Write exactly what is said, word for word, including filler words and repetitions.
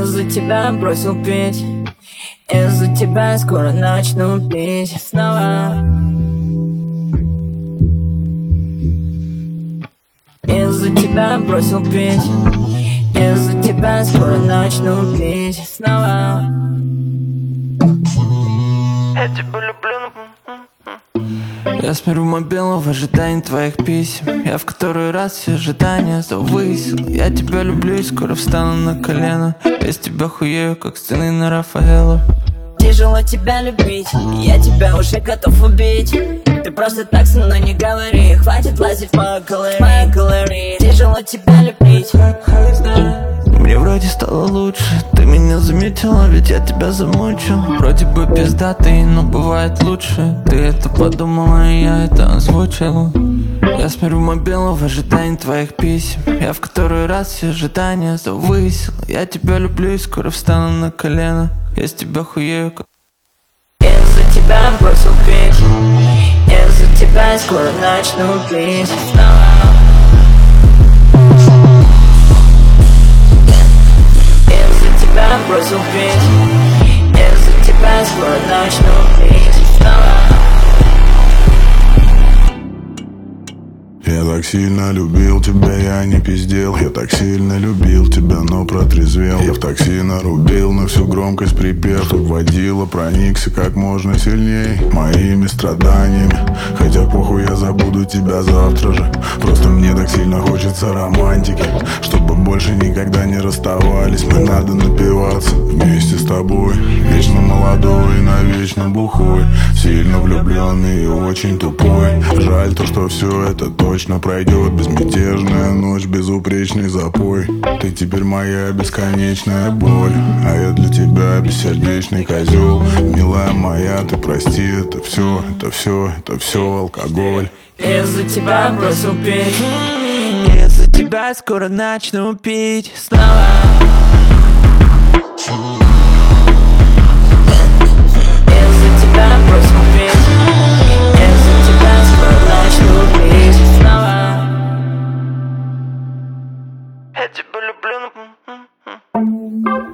Из-за тебя бросил пить, из-за тебя скоро начну пить снова. Из-за тебя бросил пить, из-за тебя скоро начну пить снова. Я тебя люблю. Я смотрю мобилу в ожидании твоих писем. Я в который раз все ожидания завысил. Я тебя люблю и скоро встану на колено. Без тебя хуею, как стены на Рафаэлло. Тяжело тебя любить, я тебя уже готов убить. Ты просто так со мной не говори, хватит лазить по галерее. Тяжело тебя любить. Мне вроде стало лучше, ты меня заметила, ведь я тебя замучил. Вроде бы пиздатый, но бывает лучше. Ты это подумала, и я это озвучил. Я смотрю мобилу в ожидании твоих писем. Я в который раз все ожидания завысил. Я тебя люблю и скоро встану на колено. Я с тебя хуею, как... Из-за тебя бросил пить, из-за тебя скоро начну пить снова. Из-за тебя бросил пить, из-за тебя скоро начну пить снова. Я так сильно любил тебя, я не пиздел. Я так сильно любил тебя, но протрезвел. Я в такси нарубил на всю громкость припев. Тут водила, проникся как можно сильней моими страданиями. Хотя похуй, я забуду тебя завтра же. Просто мне так сильно хочется романтики, чтобы больше никогда не расставались. Мы надо напиваться вместе с тобой. Вечно молодой и навечно бухой, сильно влюбленный и очень тупой. Жаль то, что все это точно пройдет. Безмятежная ночь, безупречный запой. Ты теперь моя бесконечная боль, а я для тебя бессердечный козел. Милая моя, ты прости, это все, это все, это все алкоголь. Из-за тебя бросил пить, из-за тебя скоро начну пить снова. Из-за тебя бросил пить, из-за тебя скоро начну пить снова. Я тебя люблю.